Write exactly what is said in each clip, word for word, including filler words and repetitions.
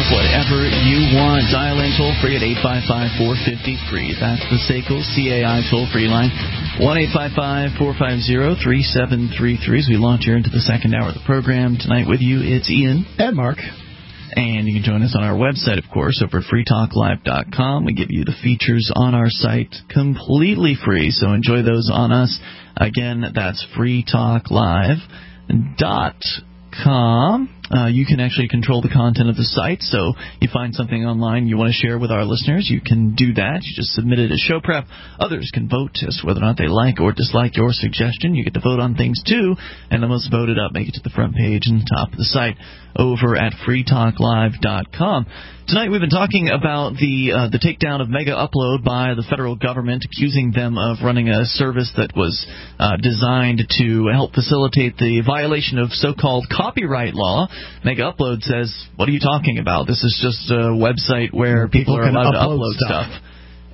up whatever you want. Dial in toll-free at eight five five, four five zero, free. That's the S A C L C A I toll-free line. one eight five five, four five zero, three seven three three. As we launch here into the second hour of the program tonight with you, it's Ian. And Mark. And you can join us on our website, of course, over at free talk live dot com. We give you the features on our site completely free, so enjoy those on us. Again, that's free talk live dot com. Uh, you can actually control the content of the site, so you find something online you want to share with our listeners, you can do that. You just submit it as show prep. Others can vote as to whether or not they like or dislike your suggestion. You get to vote on things, too, and the most voted up make it to the front page and the top of the site over at free talk live dot com. Tonight we've been talking about the uh, the takedown of Mega Upload by the federal government, accusing them of running a service that was uh, designed to help facilitate the violation of so-called copyright law. Mega Upload says, what are you talking about? This is just a website where people, people are allowed to upload stuff. stuff.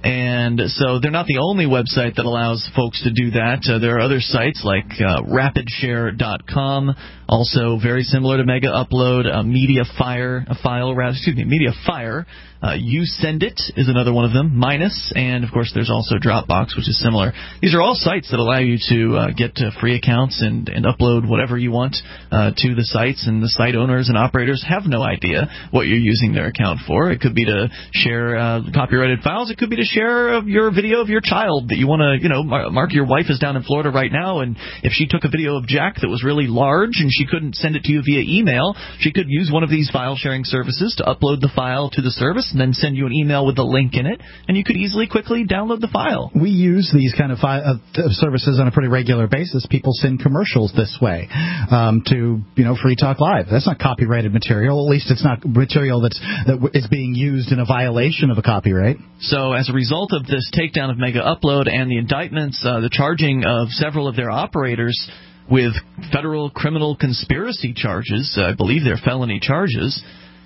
And so they're not the only website that allows folks to do that. Uh, there are other sites like uh, rapid share dot com, also very similar to Mega Upload. Uh, Mediafire, a file, rather, excuse me, Mediafire. Uh, YouSendIt is another one of them, Minus, and of course there's also Dropbox, which is similar. These are all sites that allow you to uh, get uh, free accounts and, and upload whatever you want uh, to the sites, and the site owners and operators have no idea what you're using their account for. It could be to share uh, copyrighted files. It could be to share uh, your video of your child that you want to, you know, Mark, your wife is down in Florida right now, and if she took a video of Jack that was really large and she couldn't send it to you via email, she could use one of these file sharing services to upload the file to the service and then send you an email with the link in it, and you could easily, quickly download the file. We use these kind of fi- uh, services on a pretty regular basis. People send commercials this way um, to, you know, Free Talk Live. That's not copyrighted material. At least it's not material that's that is being used in a violation of a copyright. So as a result of this takedown of Mega Upload and the indictments, uh, the charging of several of their operators with federal criminal conspiracy charges, uh, I believe they're felony charges.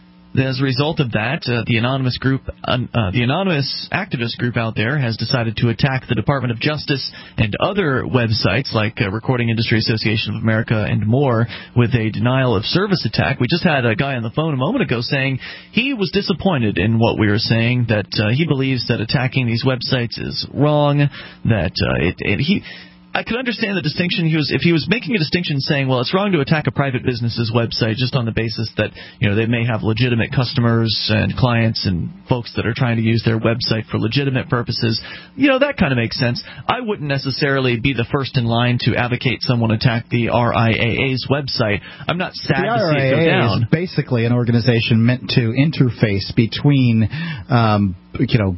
As a result of that, uh, the anonymous group, uh, uh, the anonymous activist group out there has decided to attack the Department of Justice and other websites like uh, Recording Industry Association of America and more with a denial of service attack. We just had a guy on the phone a moment ago saying he was disappointed in what we were saying, that uh, he believes that attacking these websites is wrong, that uh, it, it, he... I could understand the distinction. He was, if he was making a distinction saying, well, it's wrong to attack a private business's website just on the basis that, you know, they may have legitimate customers and clients and folks that are trying to use their website for legitimate purposes, you know, that kind of makes sense. I wouldn't necessarily be the first in line to advocate someone attack the R I A A's website. I'm not sad to see it go down. The R I A A is basically an organization meant to interface between um, you know,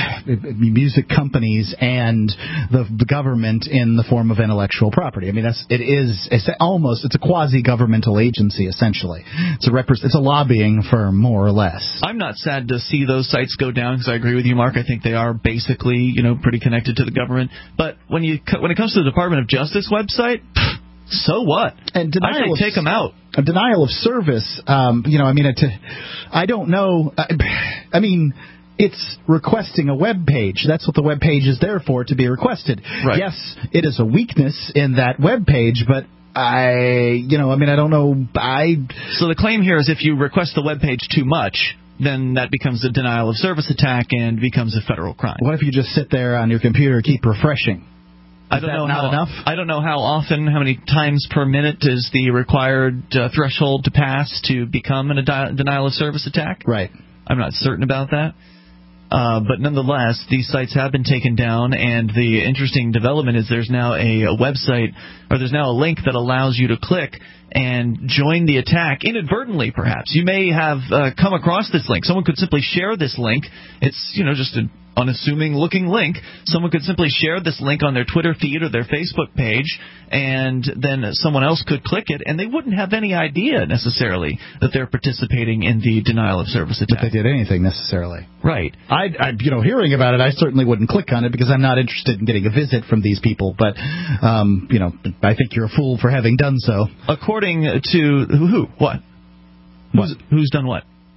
music companies and the, the government in the form of intellectual property. I mean, that's it is it's almost it's a quasi-governmental agency essentially. It's a repre- it's a lobbying firm more or less. I'm not sad to see those sites go down because I agree with you, Mark. I think they are basically, you know, pretty connected to the government. But when you when it comes to the Department of Justice website, pff, so what? And denial I of, say take them out. A denial of service. Um, you know, I mean, it, I don't know. I, I mean. It's requesting a web page. That's what the web page is there for, to be requested. Right. Yes, it is a weakness in that web page, but I, you know, I mean, I don't know. I. So the claim here is if you request the web page too much, then that becomes a denial of service attack and becomes a federal crime. What if you just sit there on your computer and keep refreshing? Is I don't that know not how, enough? I don't know how often, how many times per minute is the required uh, threshold to pass to become a de- denial of service attack. Right. I'm not certain about that. Uh, but nonetheless, these sites have been taken down, and the interesting development is there's now a, a website, or there's now a link that allows you to click and join the attack inadvertently, perhaps. You may have uh, come across this link. Someone could simply share this link. It's, you know, just an unassuming-looking link. Someone could simply share this link on their Twitter feed or their Facebook page, and then someone else could click it, and they wouldn't have any idea, necessarily, that they're participating in the denial of service attack. That they did anything, necessarily. Right. I, I, you know, hearing about it, I certainly wouldn't click on it because I'm not interested in getting a visit from these people, but, um, you know, I think you're a fool for having done so. According to who? What? What? Who's, who's done what?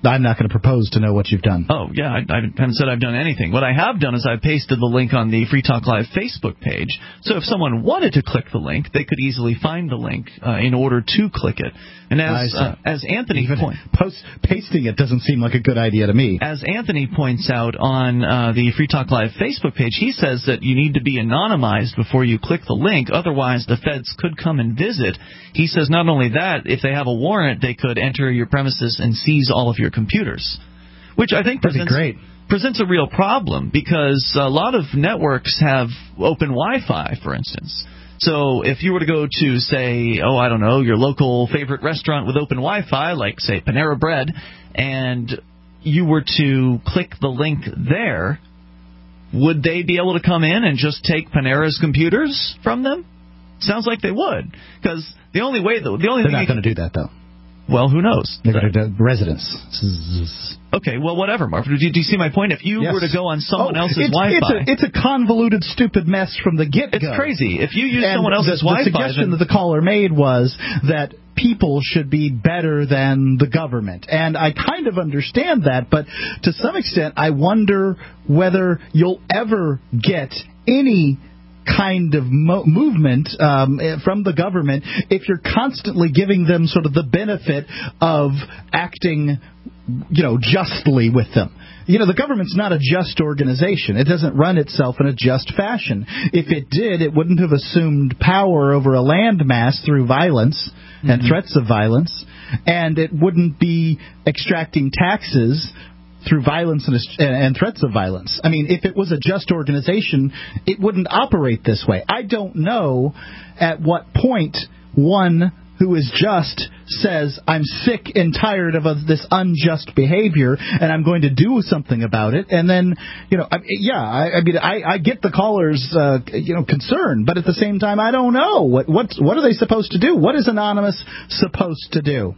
I'm not going to propose to know what you've done. Oh, yeah, I, I haven't said I've done anything. What I have done is I've pasted the link on the Free Talk Live Facebook page. So if someone wanted to click the link, they could easily find the link uh, in order to click it. And as uh, as Anthony points, post pasting it doesn't seem like a good idea to me. As Anthony points out on uh, the Free Talk Live Facebook page, he says that you need to be anonymized before you click the link. Otherwise, the feds could come and visit. He says not only that, if they have a warrant, they could enter your premises and seize all of your computers, which I think presents, great. presents a real problem because a lot of networks have open Wi-Fi, for instance. So if you were to go to, say, oh, I don't know, your local favorite restaurant with open Wi-Fi, like, say, Panera Bread, and you were to click the link there, would they be able to come in and just take Panera's computers from them? Sounds like they would, because the only way, the, the only they're thing not going to do that, though. Well, who knows? They're going to do residence. Okay, well, whatever, Mark. Do you, do you see my point? If you yes. were to go on someone oh, else's it's, Wi-Fi... It's a, it's a convoluted, stupid mess from the get-go. It's crazy. If you use and someone else's the, Wi-Fi... The suggestion then... that the caller made was that people should be better than the government. And I kind of understand that, but to some extent, I wonder whether you'll ever get any kind of mo- movement um, from the government if you're constantly giving them sort of the benefit of acting, you know, justly with them. You know, the government's not a just organization. It doesn't run itself in a just fashion. If it did, it wouldn't have assumed power over a landmass through violence mm-hmm. and threats of violence, and it wouldn't be extracting taxes through violence and, and threats of violence. I mean, if it was a just organization, it wouldn't operate this way. I don't know at what point one who is just says, I'm sick and tired of uh, this unjust behavior, and I'm going to do something about it. And then, you know, I, yeah, I, I mean, I, I get the caller's, uh, you know, concern, but at the same time, I don't know. What, what, what are they supposed to do? What is Anonymous supposed to do?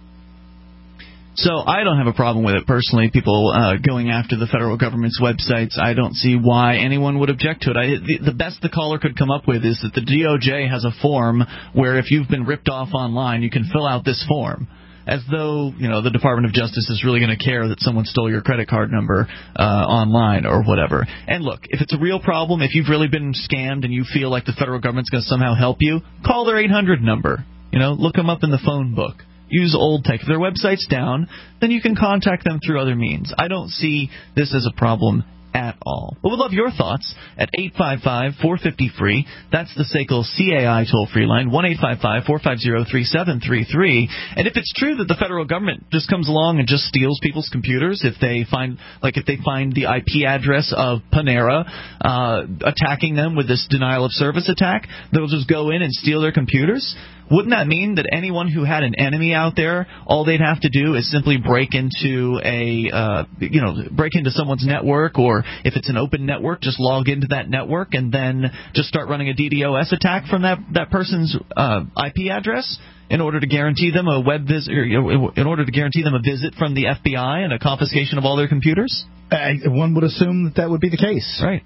So I don't have a problem with it personally, people uh, going after the federal government's websites. I don't see why anyone would object to it. I, the, the best the caller could come up with is that the D O J has a form where if you've been ripped off online, you can fill out this form. As though, you know, the Department of Justice is really going to care that someone stole your credit card number uh, online or whatever. And look, if it's a real problem, if you've really been scammed and you feel like the federal government's going to somehow help you, call their eight hundred number. You know, look them up in the phone book. Use old tech. If their website's down, then you can contact them through other means. I don't see this as a problem at all. But we'd love your thoughts at eight five five, four five zero, free. That's the S A C L C A I toll-free line, one eight five five, four five zero, three seven three three. And if it's true that the federal government just comes along and just steals people's computers, if they find, like if they find the I P address of Panera, uh, attacking them with this denial of service attack, they'll just go in and steal their computers. Wouldn't that mean that anyone who had an enemy out there, all they'd have to do is simply break into a, uh, you know, break into someone's network, or if it's an open network, just log into that network and then just start running a D DoS attack from that that person's uh, I P address in order to guarantee them a web visit, or, you know, in order to guarantee them a visit from the F B I and a confiscation of all their computers? Uh, one would assume that that would be the case, right?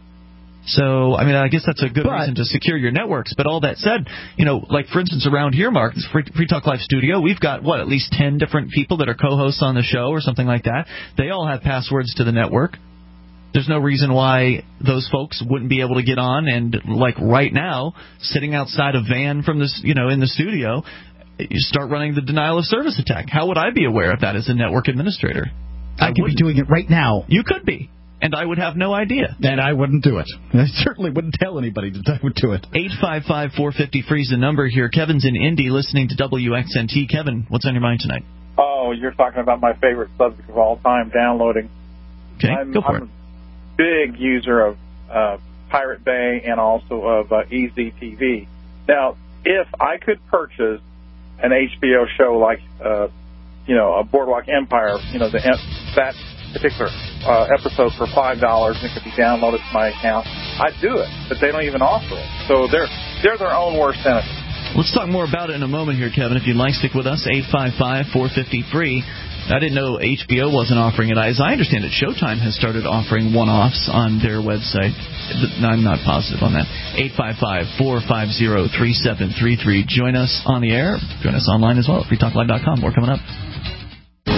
So, I mean, I guess that's a good but, reason to secure your networks. But all that said, you know, like, for instance, around here, Mark, this Free, Free Talk Live studio, we've got, what, at least ten different people that are co-hosts on the show or something like that. They all have passwords to the network. There's no reason why those folks wouldn't be able to get on and, like, right now, sitting outside a van from this, you know, in the studio, you start running the denial of service attack. How would I be aware of that as a network administrator? I, I could be doing it right now. You could be. And I would have no idea. And I wouldn't do it. I certainly wouldn't tell anybody that I would do it. eight five five, four five zero, free is the number here. Kevin's in Indy listening to W X N T. Kevin, what's on your mind tonight? Oh, you're talking about my favorite subject of all time, downloading. Okay, I'm, go for I'm it. a big user of uh, Pirate Bay and also of uh, E Z T V. Now, if I could purchase an H B O show like, uh, you know, a Boardwalk Empire, you know, the that particular uh, episode for five dollars and it could be downloaded to my account, I'd do it, but they don't even offer it. So they're they're their own worst enemy. Let's talk more about it in a moment here, Kevin. If you'd like, stick with us, eight five five, four five zero, free. I didn't know H B O wasn't offering it. As I understand it, Showtime has started offering one-offs on their website. I'm not positive on that. eight five five, four five zero, three seven three three. Join us on the air. Join us online as well at free talk live dot com. More coming up.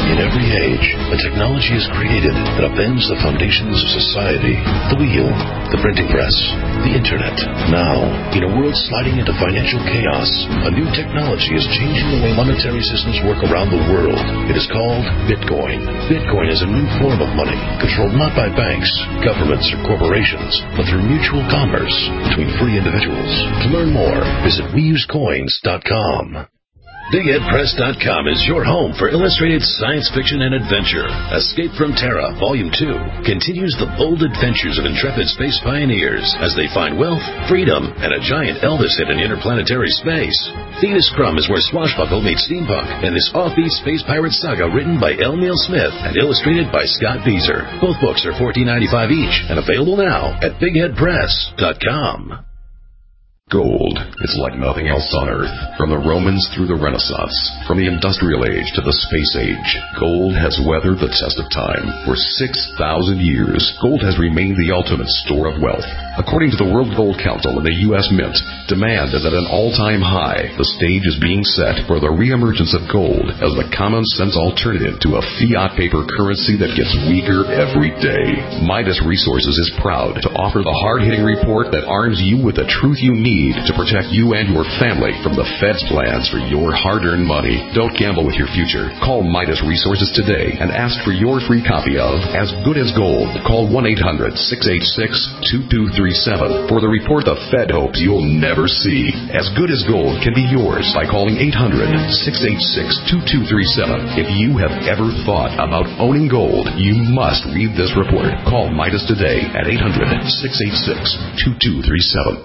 In every age, a technology is created that upends the foundations of society. The wheel, the printing press, the internet. Now, in a world sliding into financial chaos, a new technology is changing the way monetary systems work around the world. It is called Bitcoin. Bitcoin is a new form of money, controlled not by banks, governments, or corporations, but through mutual commerce between free individuals. To learn more, visit we use coins dot com. Big Ed Press dot com is your home for illustrated science fiction and adventure. Escape from Terra, Volume two, continues the bold adventures of intrepid space pioneers as they find wealth, freedom, and a giant Elvis hit in interplanetary space. Thetis Crumb is where swashbuckle meets steampunk, and this offbeat space pirate saga written by L. Neil Smith and illustrated by Scott Beezer. Both books are fourteen ninety-five each and available now at Big Ed Press dot com. Gold is like nothing else on Earth. From the Romans through the Renaissance, from the Industrial Age to the Space Age, gold has weathered the test of time. For six thousand years, gold has remained the ultimate store of wealth. According to the World Gold Council and the U S Mint, demand is at an all-time high. The stage is being set for the reemergence of gold as the common-sense alternative to a fiat paper currency that gets weaker every day. Midas Resources is proud to offer the hard-hitting report that arms you with the truth you need to protect you and your family from the Fed's plans for your hard-earned money. Don't gamble with your future. Call Midas Resources today and ask for your free copy of As Good as Gold. Call one eight hundred six eight six two two three seven for the report the Fed hopes you'll never see. As Good as Gold can be yours by calling eight hundred six eight six two two three seven. If you have ever thought about owning gold, you must read this report. Call Midas today at eight hundred six eight six two two three seven.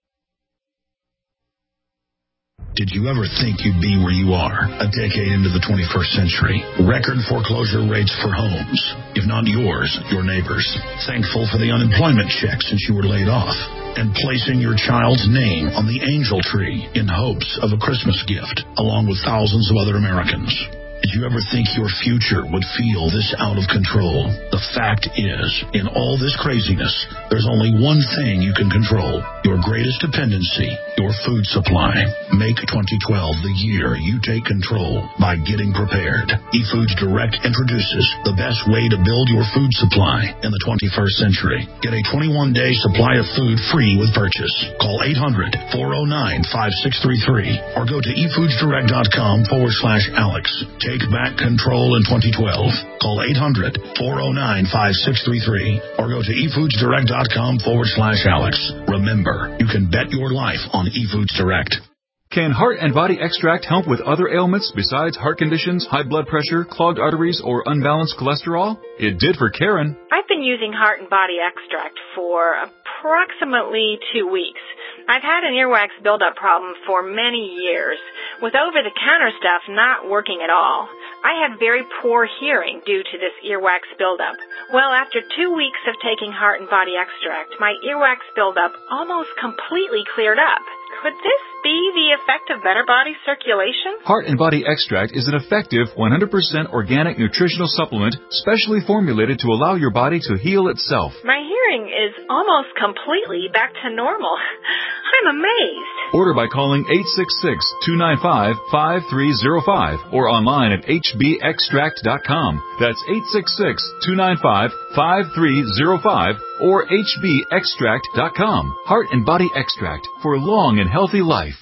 Did you ever think you'd be where you are a decade into the twenty-first century? Record foreclosure rates for homes, if not yours, your neighbors. Thankful for the unemployment check since you were laid off. And placing your child's name on the angel tree in hopes of a Christmas gift, along with thousands of other Americans. Did you ever think your future would feel this out of control? The fact is, in all this craziness, there's only one thing you can control. Your greatest dependency, your food supply. Make twenty twelve the year you take control by getting prepared. eFoods Direct introduces the best way to build your food supply in the twenty-first century. Get a twenty-one day supply of food free with purchase. Call eight hundred four oh nine five six three three or go to efoodsdirect.com forward slash Alex. Take back control in twenty twelve. Call eight hundred four oh nine five six three three or go to efoodsdirect.com forward slash Alex. Remember, you can bet your life on eFoods Direct. Can Heart and Body Extract help with other ailments besides heart conditions, high blood pressure, clogged arteries, or unbalanced cholesterol? It did for Karen. I've been using Heart and Body Extract for approximately two weeks. I've had an earwax buildup problem for many years, with over-the-counter stuff not working at all. I have very poor hearing due to this earwax buildup. Well, after two weeks of taking Heart and Body Extract, my earwax buildup almost completely cleared up. Could this be the effect of better body circulation? Heart and Body Extract is an effective one hundred percent organic nutritional supplement specially formulated to allow your body to heal itself. My hearing is almost completely back to normal. I'm amazed. Order by calling eight six six, two nine five, five three zero five or online at h b extract dot com. That's eight six six, two nine five, five three zero five or h b extract dot com. Heart and Body Extract for long and healthy life.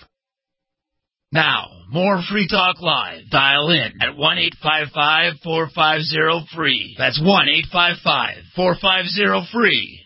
Now, more Free Talk Live. Dial in at one eight five five, four five zero, free. That's one eight five five, four five zero, free.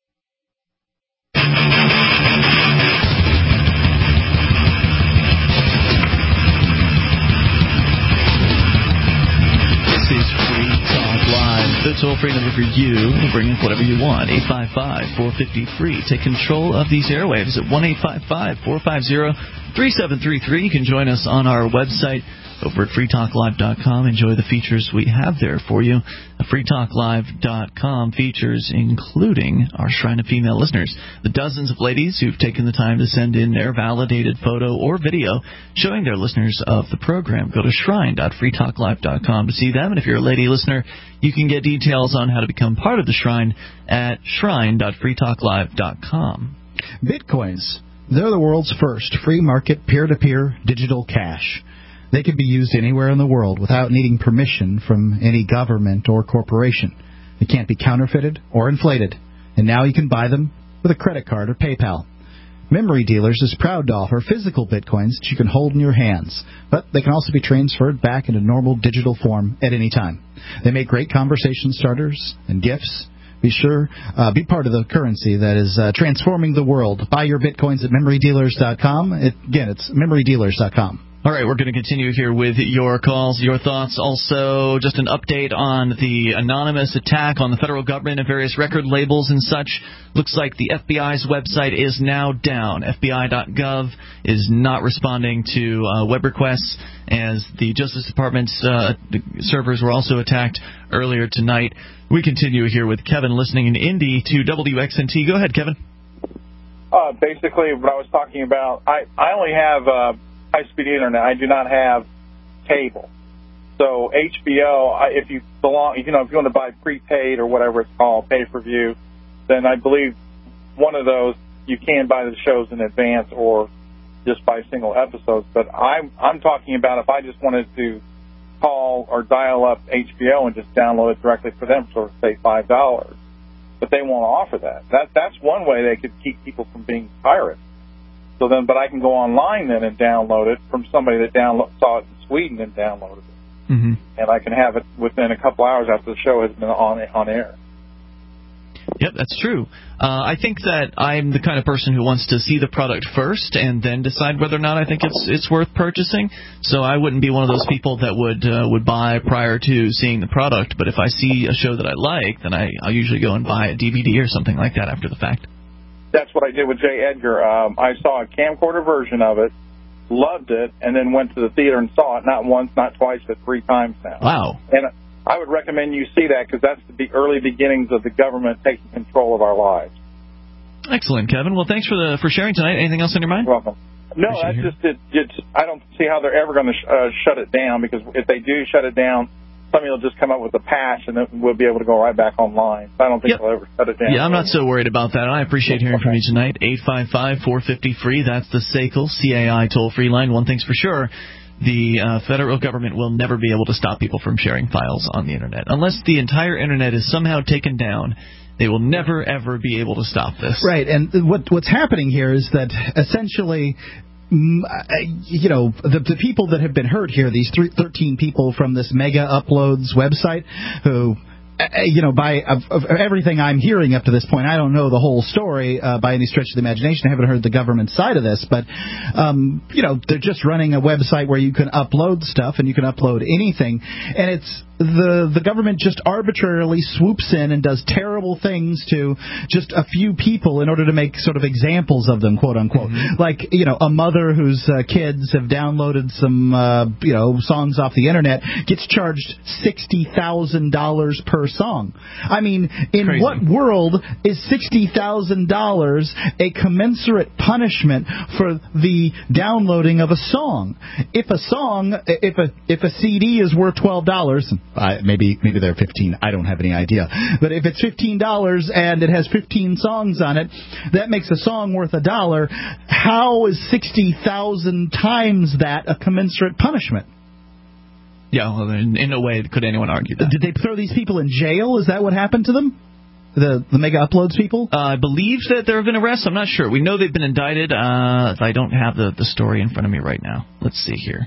This is Free Talk Live. The toll-free number for you. Bring up whatever you want. eight five five, four five zero, free. Take control of these airwaves at one eight five five, four five zero, three seven three three. You can join us on our website over at free talk live dot com. Enjoy the features we have there for you. free talk live dot com features including our Shrine of Female listeners, the dozens of ladies who've taken the time to send in their validated photo or video showing they're listeners of the program. Go to shrine dot free talk live dot com to see them. And if you're a lady listener, you can get details on how to become part of the Shrine at shrine dot free talk live dot com. Bitcoins. They're the world's first free market peer-to-peer digital cash. They can be used anywhere in the world without needing permission from any government or corporation. They can't be counterfeited or inflated. And now you can buy them with a credit card or PayPal. Memory Dealers is proud to offer physical bitcoins that you can hold in your hands, but they can also be transferred back into normal digital form at any time. They make great conversation starters and gifts. Be sure, uh, be part of the currency that is uh, transforming the world. Buy your bitcoins at memory dealers dot com. It, again, it's memory dealers dot com. All right, we're going to continue here with your calls, your thoughts. Also, just an update on the anonymous attack on the federal government and various record labels and such. Looks like the F B I's website is now down. F B I dot gov is not responding to uh, web requests, as the Justice Department's uh, servers were also attacked earlier tonight. We continue here with Kevin listening in Indy to W X N T. Go ahead, Kevin. Uh, basically, what I was talking about, I, I only have uh, high-speed internet. I do not have cable. So H B O, I, if you belong, you know, if you want to buy prepaid or whatever it's called, pay-per-view, then I believe one of those you can buy the shows in advance or just buy single episodes. But I'm I'm talking about if I just wanted to call or dial up H B O and just download it directly for them for, say, five dollars. But they won't offer that. That that's one way they could keep people from being pirates. So then, but I can go online then and download it from somebody that download, saw it in Sweden and downloaded it. Mm-hmm. And I can have it within a couple hours after the show has been on on air. Yep, that's true. Uh, I think that I'm the kind of person who wants to see the product first and then decide whether or not I think it's it's worth purchasing. So I wouldn't be one of those people that would uh, would buy prior to seeing the product. But if I see a show that I like, then I, I'll usually go and buy a D V D or something like that after the fact. That's what I did with J. Edgar. Um, I saw a camcorder version of it, loved it, and then went to the theater and saw it not once, not twice, but three times now. Wow. And I would recommend you see that because that's the early beginnings of the government taking control of our lives. Excellent, Kevin. Well, thanks for the for sharing tonight. Anything else on your mind? You're welcome. No, that's just it. It's, I don't see how they're ever going to sh- uh, shut it down, because if they do shut it down, somebody will just come up with a patch and then we'll be able to go right back online. So I don't think yep. they'll ever shut it down. Yeah, I'm not so worried about that. I appreciate hearing okay. from you tonight. eight five five, four five zero, free. That's the S A C L C A I toll-free line. One thing's for sure. The uh, federal government will never be able to stop people from sharing files on the Internet. Unless the entire Internet is somehow taken down, they will never, ever be able to stop this. Right, and what what's happening here is that essentially, you know, the, the people that have been hurt here, these three, thirteen people from this Mega Uploads website who... You know, by of, of everything I'm hearing up to this point, I don't know the whole story uh, by any stretch of the imagination. I haven't heard the government side of this, but um, you know, they're just running a website where you can upload stuff and you can upload anything, and it's the the government just arbitrarily swoops in and does terrible things to just a few people in order to make sort of examples of them, quote unquote. Mm-hmm. Like, you know, a mother whose uh, kids have downloaded some uh, you know songs off the internet gets charged sixty thousand dollars per song. I mean, in Crazy. What world is sixty thousand dollars a commensurate punishment for the downloading of a song? If a song, if a if a C D is worth twelve dollars, uh, maybe maybe they're fifteen. I don't have any idea. But if it's fifteen dollars and it has fifteen songs on it, that makes a song worth a dollar. How is sixty thousand times that a commensurate punishment? Yeah, well, in, in no way could anyone argue that. Did they throw these people in jail? Is that what happened to them? The the Mega Uploads people? Uh, I believe that there have been arrests. I'm not sure. We know they've been indicted. Uh, I don't have the, the story in front of me right now. Let's see here.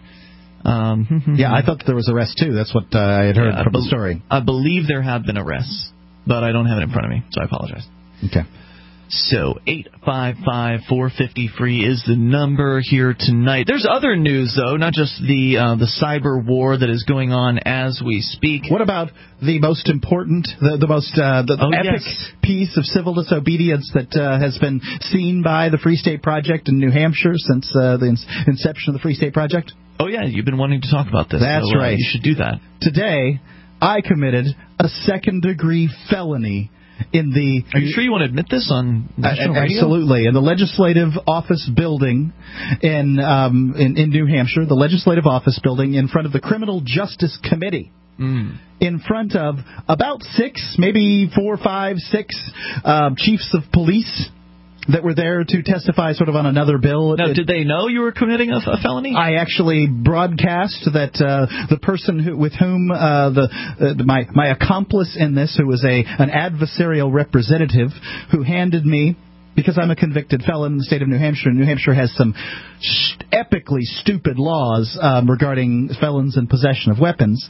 Um, yeah, I thought that there was arrests, too. That's what uh, I had heard yeah, from be- the story. I believe there have been arrests, but I don't have it in front of me, so I apologize. Okay. So eight five five, four five zero, free is the number here tonight. There's other news, though, not just the uh, the cyber war that is going on as we speak. What about the most important, the, the most uh, the oh, epic yes. piece of civil disobedience that uh, has been seen by the Free State Project in New Hampshire since uh, the in- inception of the Free State Project? Oh, yeah, you've been wanting to talk about this. That's so, uh, right. You should do that. Today, I committed a second-degree felony in the... Are you sure you want to admit this on national uh, radio? Absolutely. In the Legislative Office Building in, um, in in New Hampshire, the Legislative Office Building in front of the Criminal Justice Committee. Mm. In front of about six, maybe four, five, six uh, chiefs of police that were there to testify sort of on another bill. Now, it, did they know you were committing a, a felony? I actually broadcast that uh, the person who, with whom uh, the uh, my my accomplice in this, who was a an adversarial representative, who handed me, because I'm a convicted felon in the state of New Hampshire, and New Hampshire has some st- epically stupid laws um, regarding felons in possession of weapons,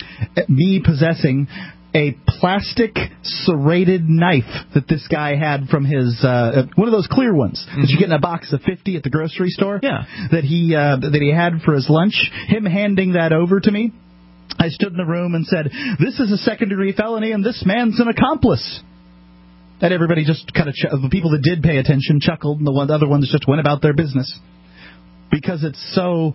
me possessing a plastic serrated knife that this guy had from his uh, one of those clear ones mm-hmm. that you get in a box of fifty at the grocery store. Yeah, that he uh, that he had for his lunch. Him handing that over to me, I stood in the room and said, "This is a second degree felony, and this man's an accomplice." And everybody just kind of ch- the people that did pay attention chuckled, and the, one, the other ones just went about their business because it's so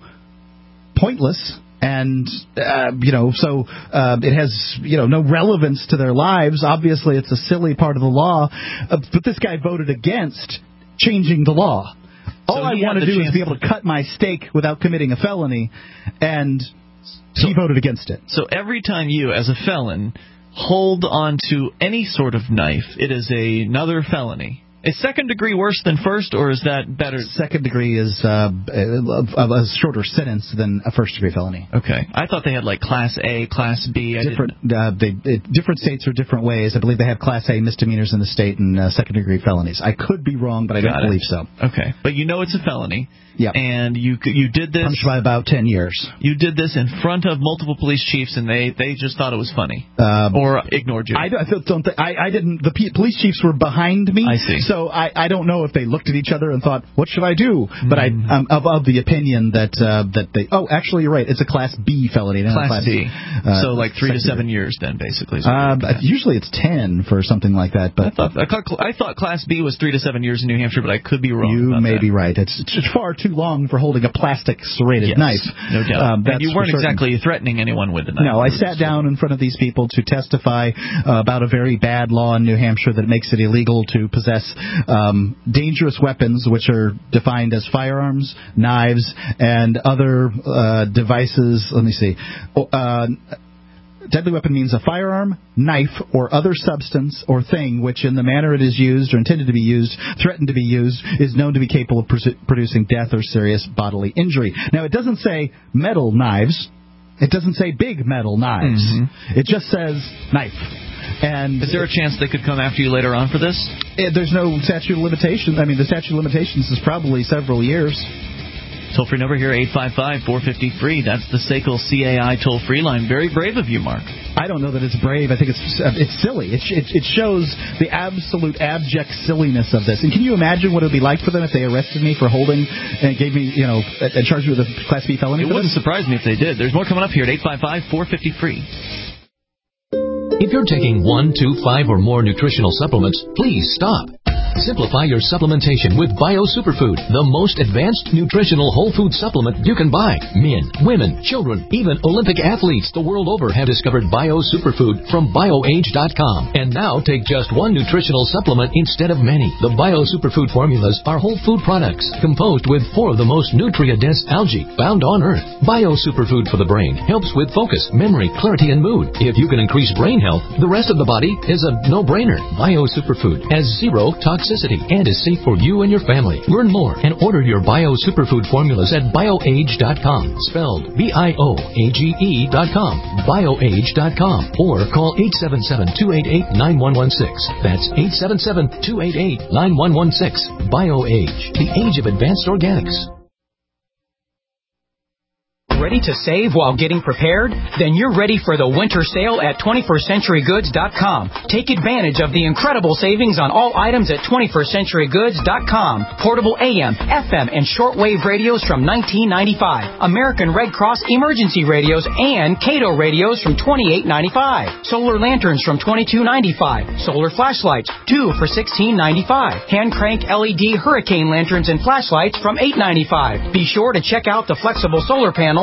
pointless. And, uh, you know, so uh, it has, you know, no relevance to their lives. Obviously, it's a silly part of the law. Uh, but this guy voted against changing the law. All so I want to do is be able to cut my steak without committing a felony, and so, he voted against it. So every time you, as a felon, hold on to any sort of knife, it is a, another felony. Is second degree worse than first, or is that better? Second degree is uh, a, a shorter sentence than a first degree felony. Okay. I thought they had like Class A, Class B. I different uh, they, it, different states are different ways. I believe they have Class A misdemeanors in the state and uh, second degree felonies. I could be wrong, but I Got don't it. believe so. Okay. But you know it's a felony. Yeah. And you you did this... Punished by about ten years. You did this in front of multiple police chiefs, and they, they just thought it was funny. Um, or ignored you. I don't, don't th- I, I didn't... The p- police chiefs were behind me. I see. So I, I don't know if they looked at each other and thought, what should I do? Mm. But I, I'm of, of the opinion that uh, that they... Oh, actually, you're right. It's a Class B felony. Not Class, class B. Uh, so like three to seven degree. years then, basically. Uh, usually it's ten for something like that. But I thought, I, thought, I thought Class B was three to seven years in New Hampshire, but I could be wrong. You about may that. be right. It's, it's far too long for holding a plastic serrated yes, knife. No doubt. Um, and you weren't exactly threatening anyone with the knife. No, I sat down in front of these people to testify uh, about a very bad law in New Hampshire that makes it illegal to possess um, dangerous weapons, which are defined as firearms, knives, and other uh, devices. Let me see. Uh, Deadly weapon means a firearm, knife, or other substance or thing which, in the manner it is used or intended to be used, threatened to be used, is known to be capable of pr- producing death or serious bodily injury. Now, it doesn't say metal knives. It doesn't say big metal knives. Mm-hmm. It just says knife. And is there a chance they could come after you later on for this? It, there's no statute of limitations. I mean, the statute of limitations is probably several years. Toll-free number here, eight five five, four five zero, free. That's the S A C L C A I toll-free line. Very brave of you, Mark. I don't know that it's brave. I think it's it's silly. It, it, it shows the absolute abject silliness of this. And can you imagine what it would be like for them if they arrested me for holding and gave me, you know, and charged me with a Class B felony? It wouldn't surprise me if they did. There's more coming up here at eight five five, four five zero, free. If you're taking one, two, five, or more nutritional supplements, please stop. Simplify your supplementation with Bio Superfood, the most advanced nutritional whole food supplement you can buy. Men, women, children, even Olympic athletes the world over have discovered Bio Superfood from bio age dot com. And now take just one nutritional supplement instead of many. The Bio Superfood formulas are whole food products composed with four of the most nutrient-dense algae found on Earth. Bio Superfood for the brain helps with focus, memory, clarity, and mood. If you can increase brain health, the rest of the body is a no-brainer. Bio Superfood has zero toxicity and is safe for you and your family. Learn more and order your Bio Superfood formulas at bio age dot com, spelled B I O A G E dot com, bio age dot com, or call eight seven seven, two eight eight, nine one one six. That's eight seven seven, two eight eight, nine one one six. BioAge, the age of advanced organics. Ready to save while getting prepared? Then you're ready for the winter sale at twenty-first century goods dot com. Take advantage of the incredible savings on all items at twenty-first century goods dot com. Portable A M, F M, and shortwave radios from nineteen ninety-five. American Red Cross emergency radios and Cato radios from twenty-eight ninety-five. Solar lanterns from twenty-two ninety-five. Solar flashlights, two for sixteen ninety-five. Hand crank L E D hurricane lanterns and flashlights from eight ninety-five. Be sure to check out the flexible solar panels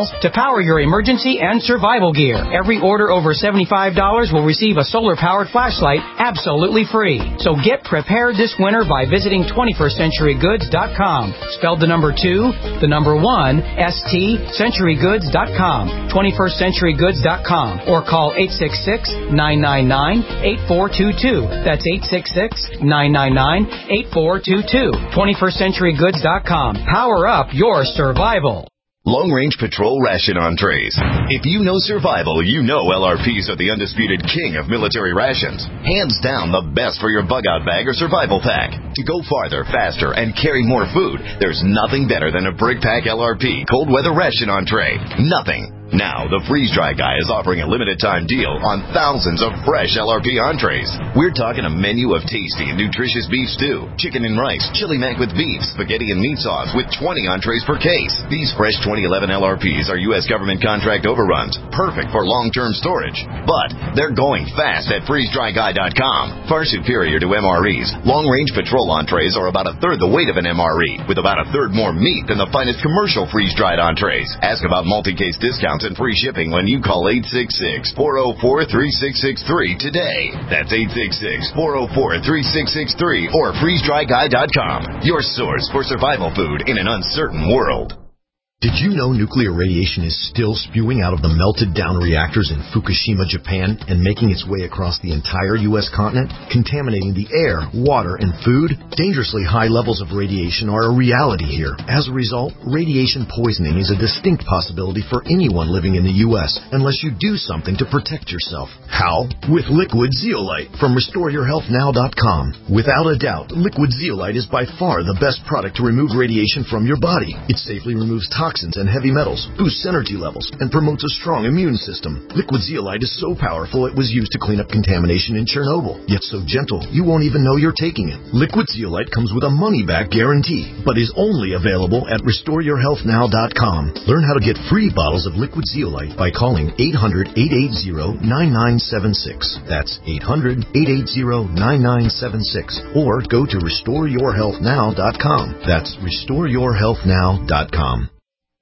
panels to power your emergency and survival gear. Every order over seventy-five dollars will receive a solar-powered flashlight absolutely free. So get prepared this winter by visiting twenty-first century goods dot com. Spelled the number two, the number one, S T, century goods dot com, twenty-first century goods dot com, or call eight six six, nine nine nine, eight four two two. That's eight six six, nine nine nine, eight four two two. twenty-first century goods dot com. Power up your survival. Long Range Patrol Ration Entrees. If you know survival, you know L R Ps are the undisputed king of military rations. Hands down the best for your bug-out bag or survival pack. To go farther, faster, and carry more food, there's nothing better than a Brick Pack L R P Cold Weather Ration Entree. Nothing. Now, the Freeze Dry Guy is offering a limited-time deal on thousands of fresh L R P entrees. We're talking a menu of tasty and nutritious beef stew, chicken and rice, chili mac with beef, spaghetti and meat sauce with twenty entrees per case. These fresh twenty eleven L R Ps are U S government contract overruns, perfect for long-term storage. But they're going fast at freeze dry guy dot com. Far superior to M R Es, long-range patrol entrees are about a third the weight of an M R E, with about a third more meat than the finest commercial freeze-dried entrees. Ask about multi-case discounts and free shipping when you call eight six six, four oh four, three six six three today. That's eight six six, four oh four, three six six three or freeze dry guy dot com. Your source for survival food in an uncertain world. Did you know nuclear radiation is still spewing out of the melted down reactors in Fukushima, Japan, and making its way across the entire U S continent, contaminating the air, water, and food? Dangerously high levels of radiation are a reality here. As a result, radiation poisoning is a distinct possibility for anyone living in the U S unless you do something to protect yourself. How? With Liquid Zeolite from restore your health now dot com. Without a doubt, Liquid Zeolite is by far the best product to remove radiation from your body. It safely removes toxins and heavy metals, boosts energy levels, and promotes a strong immune system. Liquid Zeolite is so powerful it was used to clean up contamination in Chernobyl, yet so gentle you won't even know you're taking it. Liquid Zeolite comes with a money-back guarantee, but is only available at restore your health now dot com. Learn how to get free bottles of Liquid Zeolite by calling eight hundred, eight eight zero, nine nine seven six. That's eight hundred, eight eight zero, nine nine seven six. Or go to restore your health now dot com. That's restore your health now dot com.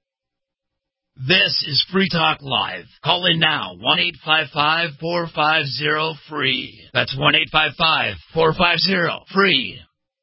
This is Free Talk Live. Call in now, one eight five five, four five zero, free. That's one eight five five, four five zero, free.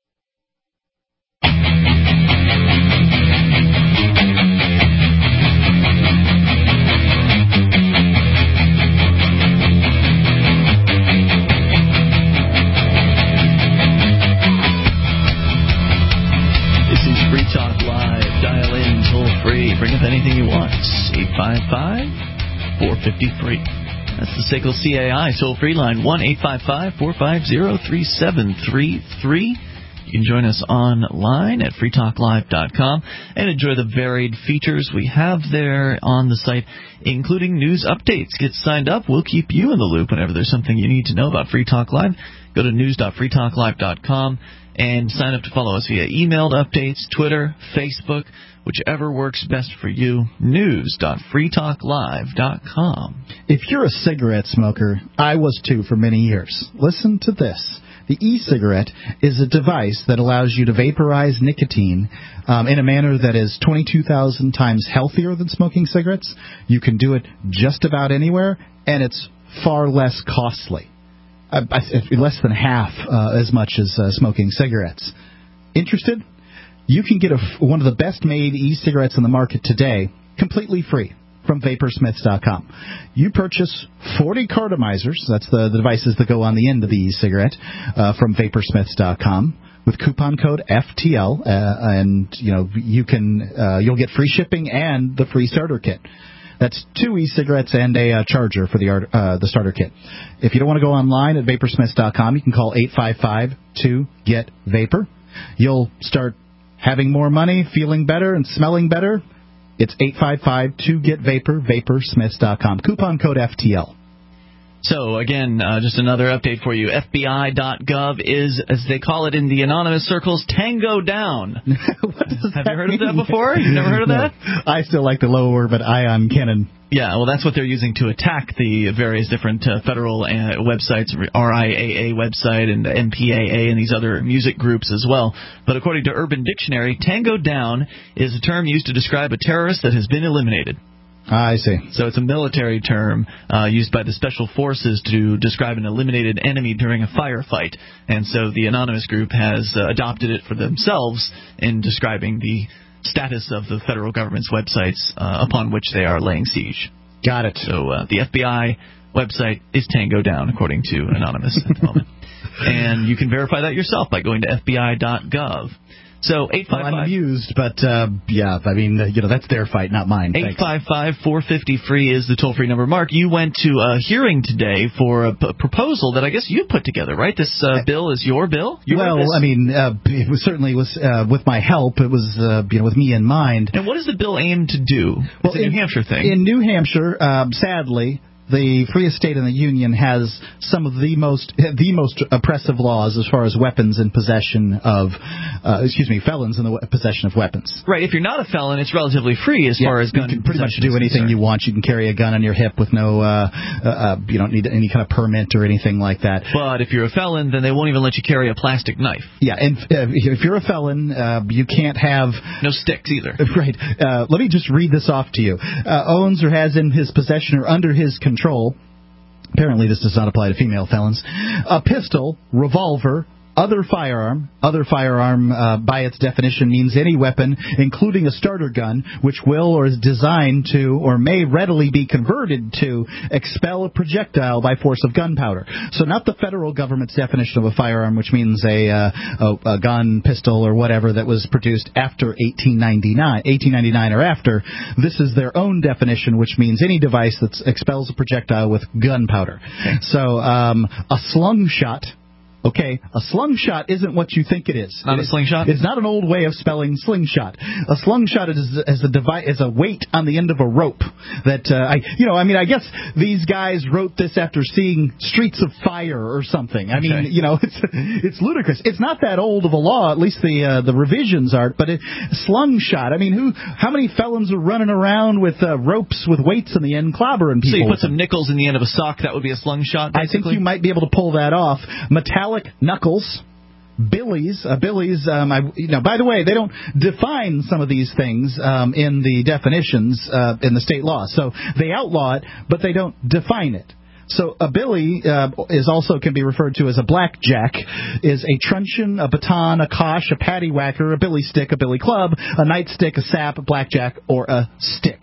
This is Free Talk Live. Dial in toll free. Bring up anything you want. eight five five, four five zero, free. That's the S A C L C A I toll free line, one eight five five, four five zero, three seven three three. You can join us online at free talk live dot com and enjoy the varied features we have there on the site, including news updates. Get signed up. We'll keep you in the loop whenever there's something you need to know about Free Talk Live. Go to news dot free talk live dot com and sign up to follow us via emailed updates, Twitter, Facebook, whichever works best for you. news dot free talk live dot com. If you're a cigarette smoker, I was too for many years. Listen to this. The e-cigarette is a device that allows you to vaporize nicotine um, in a manner that is twenty-two thousand times healthier than smoking cigarettes. You can do it just about anywhere, and it's far less costly. Uh, less than half uh, as much as uh, smoking cigarettes. Interested? You can get a, one of the best-made e-cigarettes on the market today completely free from vapor smiths dot com. You purchase forty cartomizers, that's the, the devices that go on the end of the e-cigarette, uh, from vapor smiths dot com with coupon code F T L, uh, and you know you can uh, you'll get free shipping and the free starter kit. That's two e-cigarettes and a uh, charger for the uh, the starter kit. If you don't want to go online at vapor smiths dot com, you can call eight five five, two, get vapor. You'll start having more money, feeling better, and smelling better. It's eight five five, two, get vapor, vapor smiths dot com. Coupon code F T L. So, again, uh, just another update for you. F B I dot gov is, as they call it in the anonymous circles, Tango Down. What does Have that you heard mean? of that before? You've never heard of No. that? I still like the low orbit ion cannon. Yeah, well, that's what they're using to attack the various different uh, federal uh, websites, R I A A website and M P A A and these other music groups as well. But according to Urban Dictionary, Tango Down is a term used to describe a terrorist that has been eliminated. I see. So it's a military term uh, used by the Special Forces to describe an eliminated enemy during a firefight. And so the anonymous group has uh, adopted it for themselves in describing the status of the federal government's websites uh, upon which they are laying siege. Got it. So uh, the F B I website is Tango Down, according to Anonymous at the moment. And you can verify that yourself by going to F B I dot gov. So eight five five. Well, I'm amused, but uh, yeah, I mean, uh, you know, that's their fight, not mine. eight five five, four five zero, free is the toll-free number. Mark, you went to a hearing today for a p- proposal that I guess you put together, right? This uh, bill is your bill? You well, I mean, uh, it was certainly was uh, with my help. It was uh, you know with me in mind. And what does the bill aim to do? It's well, a in, New Hampshire thing. In New Hampshire, um, sadly, the freest state in the Union has some of the most the most oppressive laws as far as weapons and possession of, uh, excuse me, felons in the we- possession of weapons. Right. If you're not a felon, it's relatively free as yeah, far as gun you can pretty much possession do is anything concerned. you want. You can carry a gun on your hip with no, uh, uh, uh, you don't need any kind of permit or anything like that. But if you're a felon, then they won't even let you carry a plastic knife. Yeah, and uh, if you're a felon, uh, you can't have no sticks either. Right. Uh, let me just read this off to you. Uh, owns or has in his possession or under his control. Apparently this does not apply to female felons. A pistol, revolver, other firearm. Other firearm, uh, by its definition, means any weapon, including a starter gun, which will or is designed to or may readily be converted to expel a projectile by force of gunpowder. So not the federal government's definition of a firearm, which means a, uh, a, a gun, pistol, or whatever that was produced after eighteen ninety-nine, eighteen ninety-nine or after. This is their own definition, which means any device that expels a projectile with gunpowder. Okay. So um, a slung shot. Okay, a slingshot isn't what you think it is. Not it a is, slingshot? It's not an old way of spelling slingshot. A slingshot is, is, a, device, is a weight on the end of a rope. That, uh, I, you know, I mean, I guess these guys wrote this after seeing Streets of Fire or something. I okay. mean, you know, it's it's ludicrous. It's not that old of a law, at least the uh, the revisions aren't, but it, slingshot. I mean, who? How many felons are running around with uh, ropes with weights in the end clobbering people? So you put some nickels in the end of a sock, that would be a slingshot, basically? I think you might be able to pull that off. Metallic knuckles, billies, uh, billies. Um, I, you know, by the way, they don't define some of these things um, in the definitions uh, in the state law. So they outlaw it, but they don't define it. So a billy uh, is also can be referred to as a blackjack, is a truncheon, a baton, a kosh, a paddywhacker, a billy stick, a billy club, a nightstick, a sap, a blackjack, or a stick.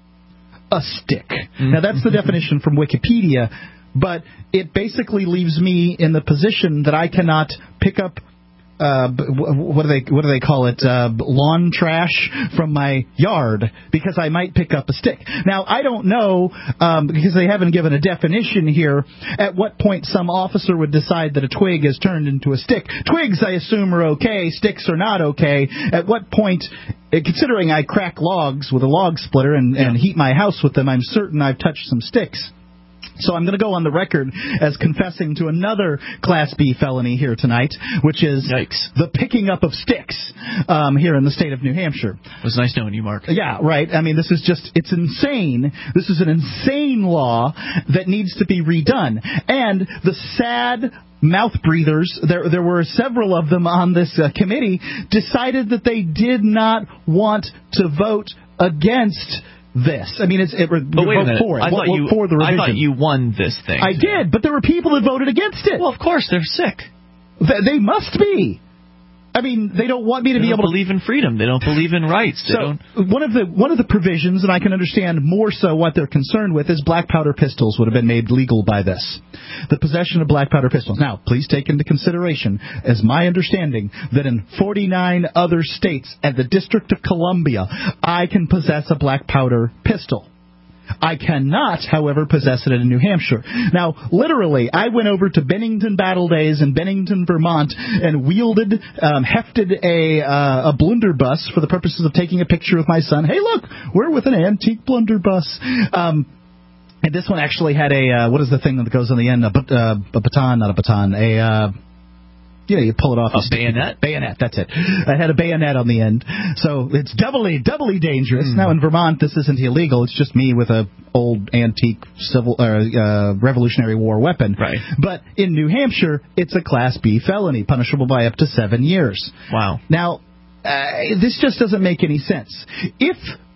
A stick. Mm-hmm. Now that's the definition from Wikipedia. But it basically leaves me in the position that I cannot pick up, uh, what do they what do they call it, uh, lawn trash from my yard because I might pick up a stick. Now, I don't know, um, because they haven't given a definition here, at what point some officer would decide that a twig has turned into a stick. Twigs, I assume, are okay. Sticks are not okay. At what point... Considering I crack logs with a log splitter and, and heat my house with them, I'm certain I've touched some sticks. So I'm going to go on the record as confessing to another Class B felony here tonight, which is Yikes. the picking up of sticks um, here in the state of New Hampshire. It was nice knowing you, Mark. Yeah, right. I mean, this is just, it's insane. This is an insane law that needs to be redone. And the sad mouth breathers, there there were several of them on this uh, committee, decided that they did not want to vote against this. I mean, it's it, but wait a minute. For it. I, thought vote you, for the revision. I thought you won this thing. I did, but there were people that voted against it. Well, of course, they're sick. Th- they must be. I mean, they don't want me to they be don't able believe to believe in freedom. They don't believe in rights. They so don't... one of the one of the provisions, and I can understand more so what they're concerned with, is black powder pistols would have been made legal by this. The possession of black powder pistols. Now, please take into consideration, as my understanding, that in forty-nine other states and the District of Columbia, I can possess a black powder pistol. I cannot, however, possess it in New Hampshire. Now, literally, I went over to Bennington Battle Days in Bennington, Vermont, and wielded, um, hefted a uh, a blunderbuss for the purposes of taking a picture of my son. Hey, look, we're with an antique blunderbuss. Um, and this one actually had a, uh, what is the thing that goes on the end? A, uh, a baton, not a baton, a... Uh, You know, you pull it off. A bayonet? Bayonet, that's it. I had a bayonet on the end. So it's doubly, doubly dangerous. Mm. Now, in Vermont, this isn't illegal. It's just me with a old antique civil uh, uh, Revolutionary War weapon. Right. But in New Hampshire, it's a Class B felony, punishable by up to seven years. Wow. Now, uh, this just doesn't make any sense. If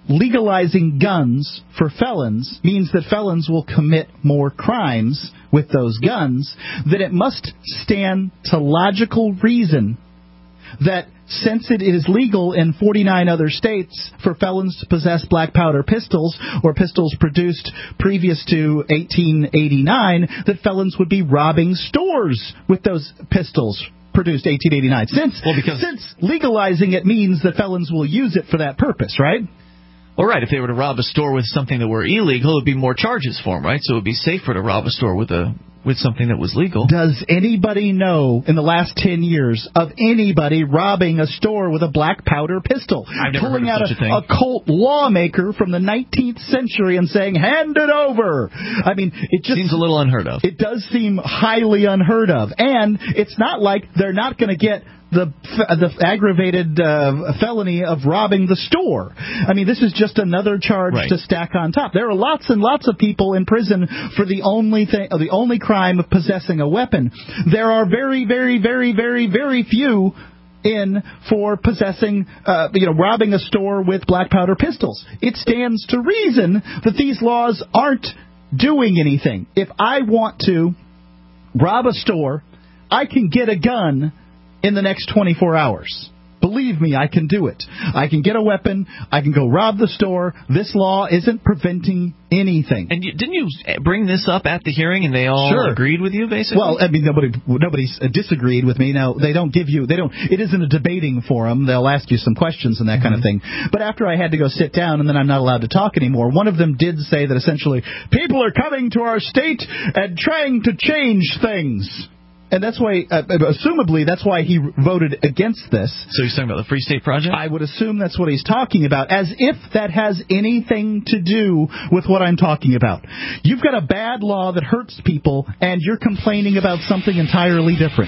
legalizing guns for felons means that felons will commit more crimes with those guns, then it must stand to logical reason that since it is legal in forty-nine other states for felons to possess black powder pistols or pistols produced previous to eighteen eighty-nine, that felons would be robbing stores with those pistols produced eighteen eighty-nine. Since, well, because since legalizing it means that felons will use it for that purpose, right? Well, right. If they were to rob a store with something that were illegal, it would be more charges for them, right? So it would be safer to rob a store with a with something that was legal. Does anybody know in the last ten years of anybody robbing a store with a black powder pistol? I've never pulling heard of out such a, a thing. a cult lawmaker from the nineteenth century and saying, hand it over. I mean, it just seems a little unheard of. It does seem highly unheard of. And it's not like they're not going to get the the aggravated uh, felony of robbing the store. I mean, this is just another charge right. to stack on top. There are lots and lots of people in prison for the only thing, the only crime of possessing a weapon. There are very, very, very, very, very few in for possessing, uh, you know, robbing a store with black powder pistols. It stands to reason that these laws aren't doing anything. If I want to rob a store, I can get a gun in the next twenty-four hours. Believe me, I can do it. I can get a weapon. I can go rob the store. This law isn't preventing anything. And you, didn't you bring this up at the hearing, and they all sure. agreed with you, basically? Well, I mean, nobody nobody's disagreed with me. Now, they don't give you, they don't, it isn't a debating forum. They'll ask you some questions and that mm-hmm. kind of thing. But after I had to go sit down, and then I'm not allowed to talk anymore, one of them did say that essentially, people are coming to our state and trying to change things. And that's why, uh, assumably, that's why he voted against this. So he's talking about the Free State Project? I would assume that's what he's talking about, as if that has anything to do with what I'm talking about. You've got a bad law that hurts people, and you're complaining about something entirely different.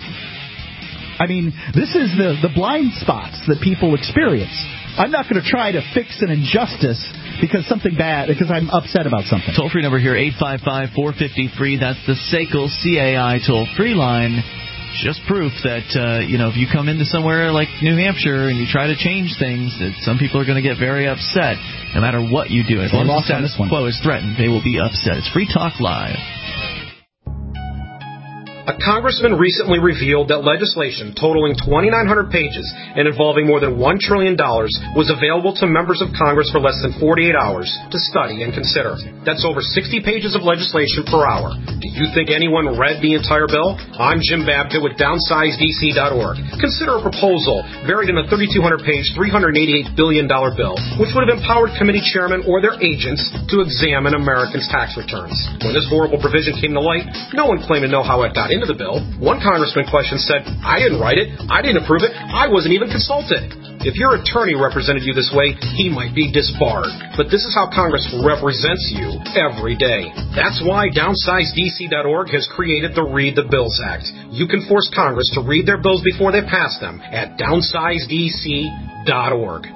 I mean, this is the, the blind spots that people experience. I'm not going to try to fix an injustice because something bad, because I'm upset about something. Toll-free number here, eight five five, four five zero, free. That's the S A C L C A I toll-free line. Just proof that, uh, you know, if you come into somewhere like New Hampshire and you try to change things, that some people are going to get very upset no matter what you do. As long as the status quo is threatened, they will be upset. It's Free Talk Live. A congressman recently revealed that legislation totaling twenty-nine hundred pages and involving more than one trillion dollars was available to members of Congress for less than forty-eight hours to study and consider. That's over sixty pages of legislation per hour. Do you think anyone read the entire bill? I'm Jim Babka with downsize D C dot org. Consider a proposal buried in a thirty-two hundred page, three hundred eighty-eight billion dollars bill, which would have empowered committee chairmen or their agents to examine Americans' tax returns. When this horrible provision came to light, no one claimed to know how it got into the bill. One congressman question said, I didn't write it, I didn't approve it, I wasn't even consulted. If your attorney represented you this way, he might be disbarred. But this is how Congress represents you every day. That's why downsize D C dot org has created the Read the Bills Act. You can force Congress to read their bills before they pass them at downsize D C dot org.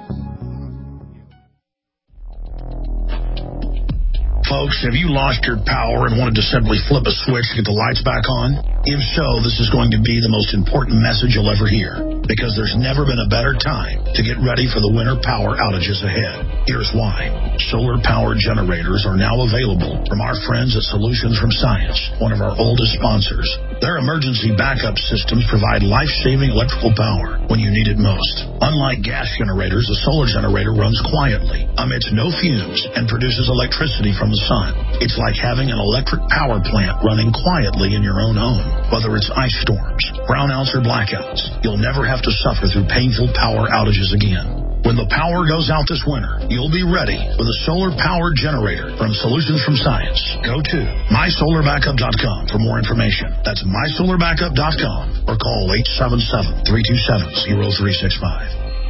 Folks, have you lost your power and wanted to simply flip a switch to get the lights back on? If so, this is going to be the most important message you'll ever hear, because there's never been a better time to get ready for the winter power outages ahead. Here's why. Solar power generators are now available from our friends at Solutions from Science, one of our oldest sponsors. Their emergency backup systems provide life-saving electrical power when you need it most. Unlike gas generators, a solar generator runs quietly, emits no fumes, and produces electricity from the sun. It's like having an electric power plant running quietly in your own home. Whether it's ice storms, brownouts, or blackouts, you'll never have to suffer through painful power outages again. When the power goes out this winter, you'll be ready with a solar-powered generator from Solutions from Science. Go to my solar backup dot com for more information. That's my solar backup dot com or call eight seven seven, three two seven, zero three six five.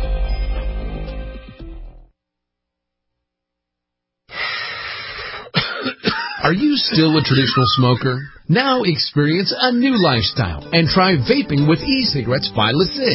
Are you still a traditional smoker? Now experience a new lifestyle and try vaping with e-cigarettes by LeSig.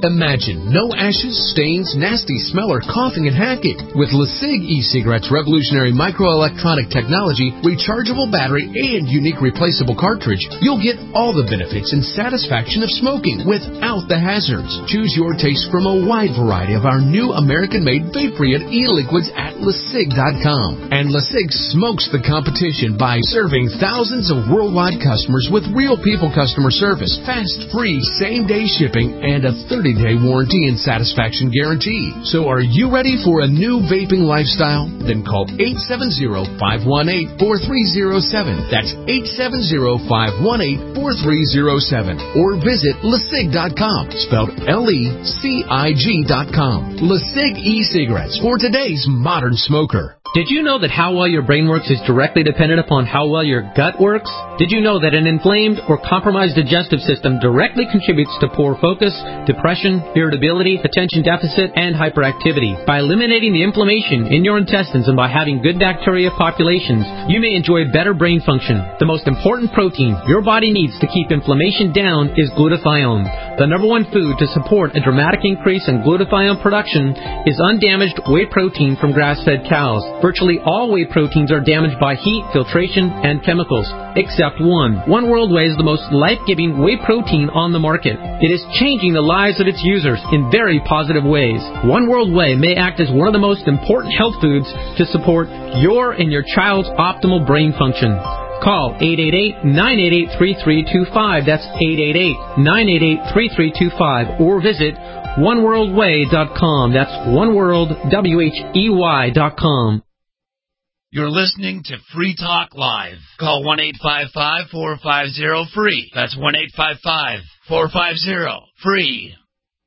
Imagine no ashes, stains, nasty smell, or coughing and hacking. With LeSig e-cigarettes' revolutionary microelectronic technology, rechargeable battery, and unique replaceable cartridge, you'll get all the benefits and satisfaction of smoking without the hazards. Choose your taste from a wide variety of our new American-made vape-free e-liquids at LeSig dot com. And LeSig smokes the competition by serving thousands of worldwide customers with real people customer service, fast, free, same-day shipping, and a thirty-day warranty and satisfaction guarantee. So are you ready for a new vaping lifestyle? Then call eight seven zero, five one eight, four three zero seven. That's eight seven zero, five one eight, four three zero seven. Or visit LeSig dot com, spelled L E C I G dot com. LeSig e-cigarettes for today's modern smoker. Did you know that how well your brain works is directly dependent upon how well your gut works? Did you know that an inflamed or compromised digestive system directly contributes to poor focus, depression, irritability, attention deficit, and hyperactivity? By eliminating the inflammation in your intestines and by having good bacteria populations, you may enjoy better brain function. The most important protein your body needs to keep inflammation down is glutathione. The number one food to support a dramatic increase in glutathione production is undamaged whey protein from grass-fed cows. Virtually all whey proteins are damaged by heat, filtration, and chemicals, except one. One World Whey is the most life-giving whey protein on the market. It is changing the lives of its users in very positive ways. One World Whey may act as one of the most important health foods to support your and your child's optimal brain function. Call eight eight eight, nine eight eight, three three two five. That's eight eight eight, nine eight eight, three three two five. Or visit one world way dot com. That's oneworld, W H E Y dot com. You're listening to Free Talk Live. Call one eight five five, four five zero, free. That's one eight five five, four five zero, free.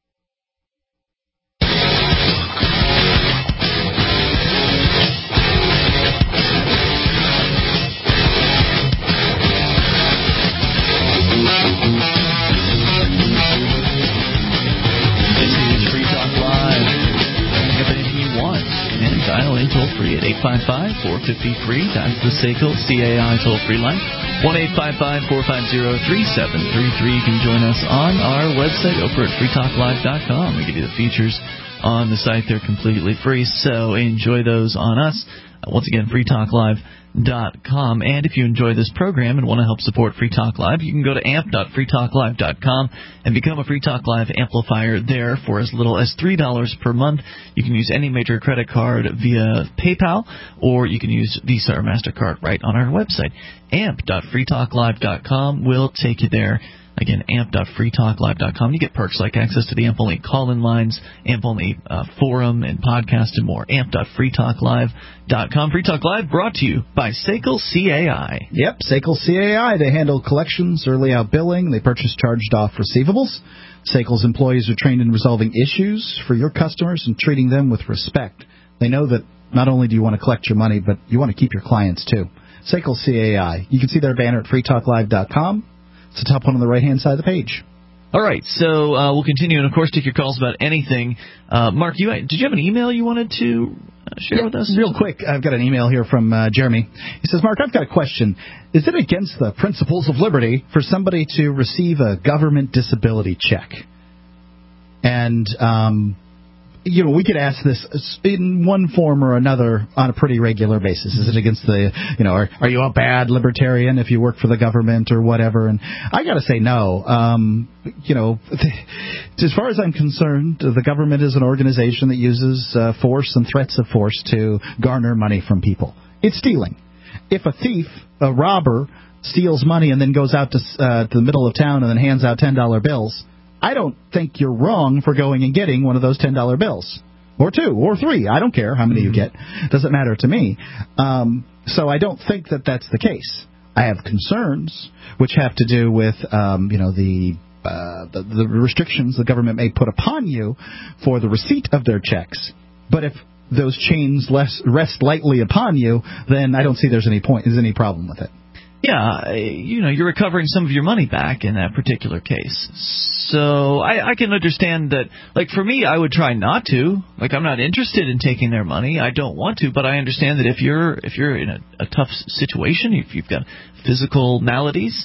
This is Free Talk Live. If anything you want, and dial in toll free at eight five five, four five zero, free. That's the SACL C A I toll free line. one eight five five, four five zero, three seven three three. You can join us on our website over at free talk live dot com. We give you the features on the site. They're completely free, so enjoy those on us. Uh, once again, free talk live dot com. And if you enjoy this program and want to help support Free Talk Live, you can go to amp dot free talk live dot com and become a Free Talk Live amplifier there for as little as three dollars per month. You can use any major credit card via PayPal, or you can use Visa or MasterCard right on our website. amp dot free talk live dot com will take you there. Again, amp dot free talk live dot com. You get perks like access to the AMP-only call-in lines, AMP-only uh, forum and podcast and more. amp dot free talk live dot com. Free Talk Live brought to you by SACL C A I. Yep, SACL C A I. They handle collections, early out billing. They purchase charged-off receivables. SACL's employees are trained in resolving issues for your customers and treating them with respect. They know that not only do you want to collect your money, but you want to keep your clients, too. SACL C A I. You can see their banner at free talk live dot com. It's the top one on the right-hand side of the page. All right, so uh, we'll continue, and, of course, take your calls about anything. Uh, Mark, you did you have an email you wanted to uh, share yeah, with us? Real quick, I've got an email here from uh, Jeremy. He says, Mark, I've got a question. Is it against the principles of liberty for somebody to receive a government disability check? And, um, you know, we could ask this in one form or another on a pretty regular basis. Is it against the, you know, are, are you a bad libertarian if you work for the government or whatever? And I got to say no. Um, you know, as far as I'm concerned, the government is an organization that uses uh, force and threats of force to garner money from people. It's stealing. If a thief, a robber, steals money and then goes out to, uh, to the middle of town and then hands out ten dollar bills, I don't think you're wrong for going and getting one of those ten dollar bills. Or two, or three. I don't care how many you get. Doesn't matter to me. Um, so I don't think that that's the case. I have concerns which have to do with, um, you know, the, uh, the the restrictions the government may put upon you for the receipt of their checks. But if those chains less, rest lightly upon you, then I don't see there's any point, there's any problem with it. Yeah, you know, you're recovering some of your money back in that particular case. So I, I can understand that, like, for me, I would try not to. Like, I'm not interested in taking their money. I don't want to, but I understand that if you're if you're in a, a tough situation, if you've got physical maladies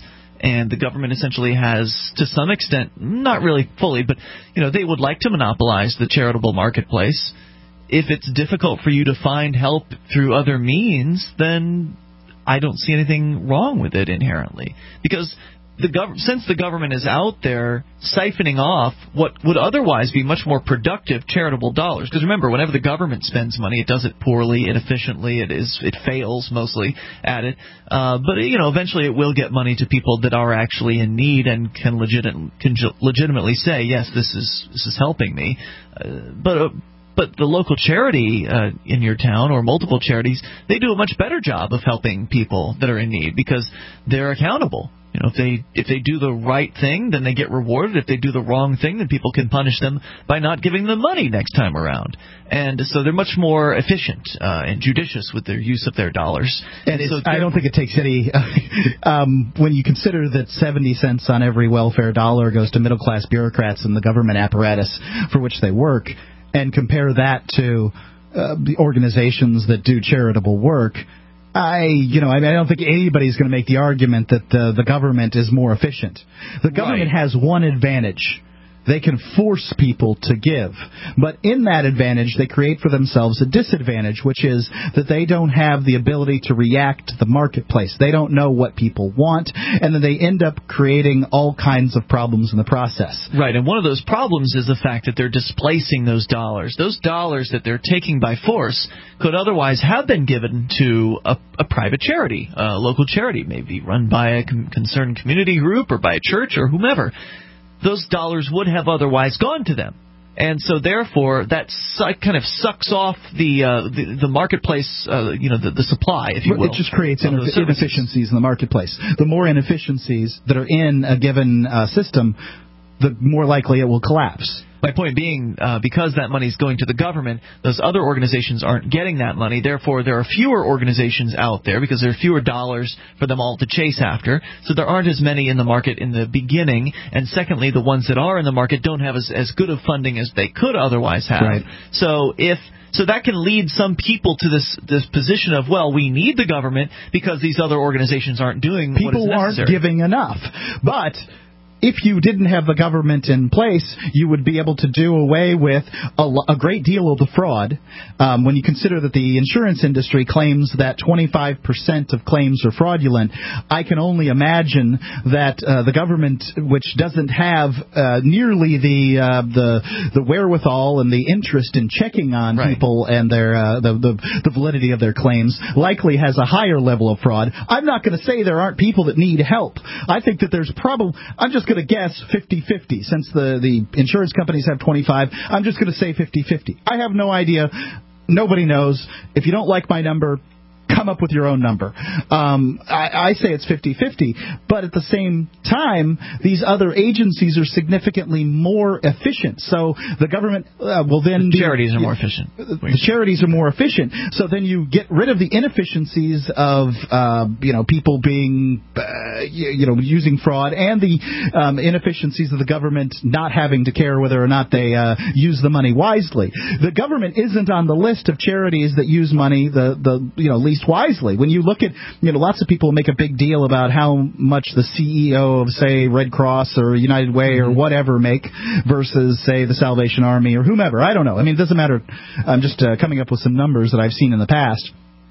and the government essentially has, to some extent, not really fully, but you know, they would like to monopolize the charitable marketplace. If it's difficult for you to find help through other means, then I don't see anything wrong with it inherently, because the gov- since the government is out there siphoning off what would otherwise be much more productive charitable dollars. Because remember, whenever the government spends money, it does it poorly, inefficiently, it is it fails mostly at it. Uh, but you know, eventually it will get money to people that are actually in need and can legit can legitimately say, yes, this is this is helping me. Uh, but. Uh, But the local charity uh, in your town, or multiple charities, they do a much better job of helping people that are in need because they're accountable. You know, if they if they do the right thing, then they get rewarded. If they do the wrong thing, then people can punish them by not giving them money next time around. And so they're much more efficient uh, and judicious with their use of their dollars. And, and so I don't think it takes any uh, um, when you consider that seventy cents on every welfare dollar goes to middle class bureaucrats and the government apparatus for which they work. And compare that to uh, the organizations that do charitable work, I, you know, I, mean, I don't think anybody's going to make the argument that uh, the government is more efficient. The government right. has one advantage. They can force people to give. But in that advantage, they create for themselves a disadvantage, which is that they don't have the ability to react to the marketplace. They don't know what people want, and then they end up creating all kinds of problems in the process. Right, and one of those problems is the fact that they're displacing those dollars. Those dollars that they're taking by force could otherwise have been given to a, a private charity, a local charity, maybe run by a com- concerned community group or by a church or whomever. Those dollars would have otherwise gone to them. And so, therefore, that su- kind of sucks off the uh, the, the marketplace, uh, you know, the, the supply, if you will. It just creates ineff- inefficiencies in the marketplace. The more inefficiencies that are in a given uh, system, the more likely it will collapse. My point being, uh, because that money is going to the government, those other organizations aren't getting that money. Therefore, there are fewer organizations out there because there are fewer dollars for them all to chase after. So there aren't as many in the market in the beginning. And secondly, the ones that are in the market don't have as, as good of funding as they could otherwise have. Right. So if so that can lead some people to this this position of, well, we need the government because these other organizations aren't doing people what is necessary. People aren't giving enough. But if you didn't have the government in place, you would be able to do away with a, a great deal of the fraud. Um, when you consider that the insurance industry claims that twenty-five percent of claims are fraudulent, I can only imagine that uh, the government, which doesn't have uh, nearly the uh, the the wherewithal and the interest in checking on right. people and their uh, the, the the validity of their claims, likely has a higher level of fraud. I'm not going to say there aren't people that need help. I think that there's probably I'm just going to guess fifty-fifty. Since the, the insurance companies have twenty-five, I'm just going to say fifty-fifty. I have no idea. Nobody knows. If you don't like my number, come up with your own number. Um, I, I say it's fifty-fifty, but at the same time, these other agencies are significantly more efficient. So the government uh, will then... The charities do, are more efficient. The charities are more efficient. So then you get rid of the inefficiencies of, uh, you know, people being, uh, you, you know, using fraud, and the um, inefficiencies of the government not having to care whether or not they uh, use the money wisely. The government isn't on the list of charities that use money the, the you know, least wisely. When you look at, you know, lots of people make a big deal about how much the C E O of, say, Red Cross or United Way or whatever make versus, say, the Salvation Army or whomever. I don't know. I mean, it doesn't matter. I'm just uh, coming up with some numbers that I've seen in the past.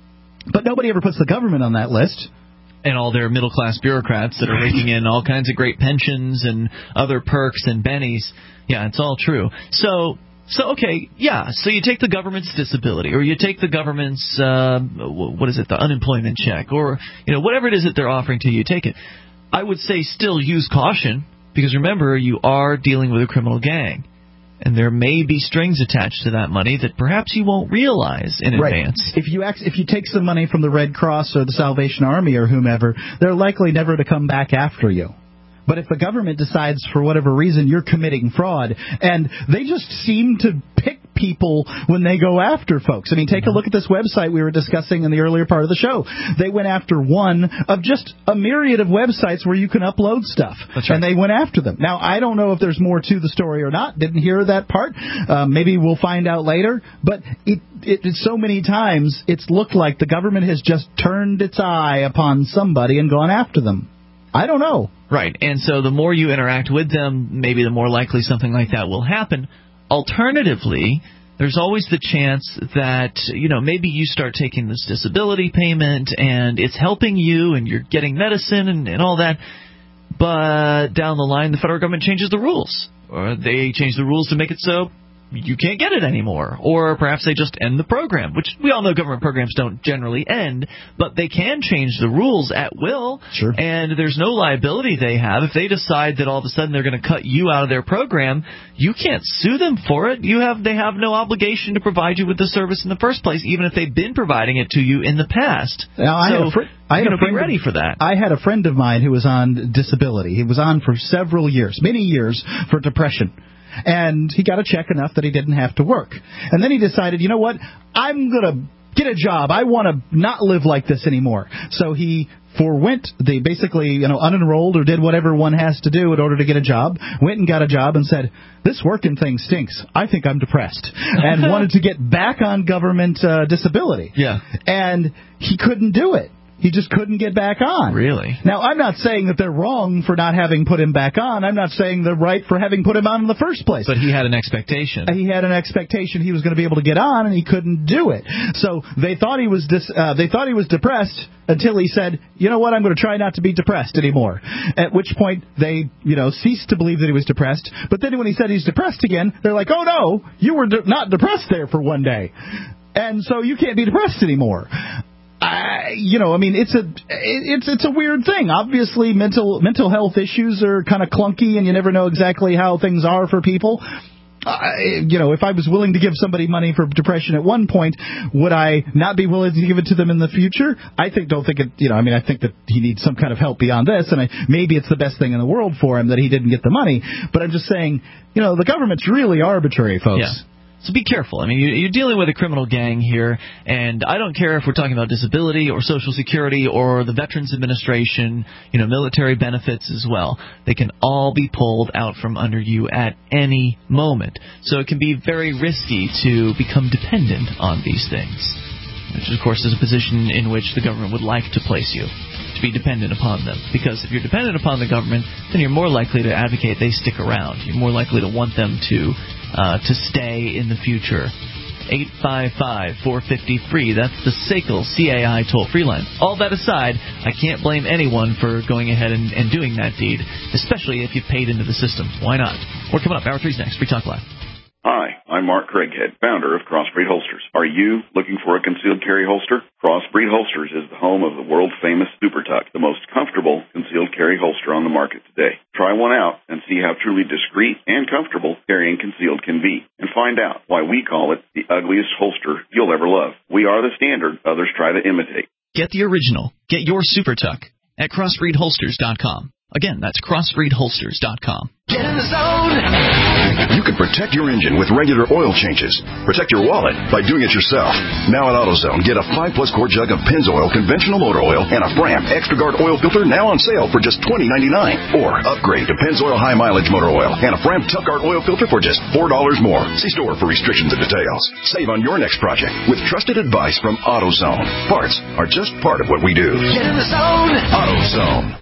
But nobody ever puts the government on that list. And all their middle-class bureaucrats that are raking in all kinds of great pensions and other perks and bennies. Yeah, it's all true. So... So, okay, yeah, so you take the government's disability, or you take the government's, uh, what is it, the unemployment check, or, you know, whatever it is that they're offering to you, you take it. I would say still use caution, because remember, you are dealing with a criminal gang, and there may be strings attached to that money that perhaps you won't realize in right. advance. If you act, if you take some money from the Red Cross or the Salvation Army or whomever, they're likely never to come back after you. But if the government decides for whatever reason you're committing fraud, and they just seem to pick people when they go after folks. I mean, take a look at this website we were discussing in the earlier part of the show. They went after one of just a myriad of websites where you can upload stuff. That's right. And they went after them. Now, I don't know if there's more to the story or not. Didn't hear that part. Uh, maybe we'll find out later. But it, it, so many times it's looked like the government has just turned its eye upon somebody and gone after them. I don't know. Right, and so the more you interact with them, maybe the more likely something like that will happen. Alternatively, there's always the chance that, you know, maybe you start taking this disability payment and it's helping you and you're getting medicine and, and all that, but down the line the federal government changes the rules, or they change the rules to make it so you can't get it anymore, or perhaps they just end the program, which we all know government programs don't generally end, but they can change the rules at will, sure. And there's no liability they have. If they decide that all of a sudden they're going to cut you out of their program, you can't sue them for it. You have They have no obligation to provide you with the service in the first place, even if they've been providing it to you in the past. Now, I so, had a fr- I had you know, a friend be ready of, for that. I had a friend of mine who was on disability. He was on for several years, many years, for depression. And he got a check enough that he didn't have to work. And then he decided, you know what, I'm going to get a job. I want to not live like this anymore. So he forwent, the basically, you know, unenrolled or did whatever one has to do in order to get a job, went and got a job and said, this working thing stinks. I think I'm depressed. And wanted to get back on government uh, disability. Yeah. And he couldn't do it. He just couldn't get back on. Really? Now, I'm not saying that they're wrong for not having put him back on. I'm not saying they're right for having put him on in the first place. But he had an expectation. He had an expectation he was going to be able to get on, and he couldn't do it. So they thought he was dis- uh, they thought he was depressed until he said, you know what, I'm going to try not to be depressed anymore. At which point they, you know, ceased to believe that he was depressed. But then when he said he's depressed again, they're like, oh, no, you were de- not depressed there for one day. And so you can't be depressed anymore. I, you know, I mean, it's a it's it's a weird thing. Obviously, mental mental health issues are kind of clunky, and you never know exactly how things are for people. I, you know, if I was willing to give somebody money for depression at one point, would I not be willing to give it to them in the future? I think don't think it. You know, I mean, I think that he needs some kind of help beyond this, and I, maybe it's the best thing in the world for him that he didn't get the money. But I'm just saying, you know, the government's really arbitrary, folks. Yeah. So be careful. I mean, you're dealing with a criminal gang here, and I don't care if we're talking about disability or Social Security or the Veterans Administration, you know, military benefits as well. They can all be pulled out from under you at any moment. So it can be very risky to become dependent on these things, which, of course, is a position in which the government would like to place you, to be dependent upon them. Because if you're dependent upon the government, then you're more likely to advocate they stick around. You're more likely to want them to uh, to stay in the future. eight five five, four five zero, free. That's the S A C L C A I toll-free line. All that aside, I can't blame anyone for going ahead and, and doing that deed, especially if you paid into the system. Why not? We're coming up. Hour three's next. Free Talk Live. Hi, I'm Mark Craighead, founder of Crossbreed Holsters. Are you looking for a concealed carry holster? Crossbreed Holsters is the home of the world-famous Super Tuck, the most comfortable concealed carry holster on the market today. Try one out and see how truly discreet and comfortable carrying concealed can be, and find out why we call it the ugliest holster you'll ever love. We are the standard others try to imitate. Get the original. Get your Super Tuck at crossbreed holsters dot com. Again, that's crossbreed holsters dot com. Get in the zone! You can protect your engine with regular oil changes. Protect your wallet by doing it yourself. Now at AutoZone, get a five plus quart jug of Pennzoil conventional motor oil and a Fram Extra Guard oil filter now on sale for just twenty ninety-nine. Or upgrade to Pennzoil high mileage motor oil and a Fram Tuck Guard oil filter for just four dollars more. See store for restrictions and details. Save on your next project with trusted advice from AutoZone. Parts are just part of what we do. Get in the zone! AutoZone.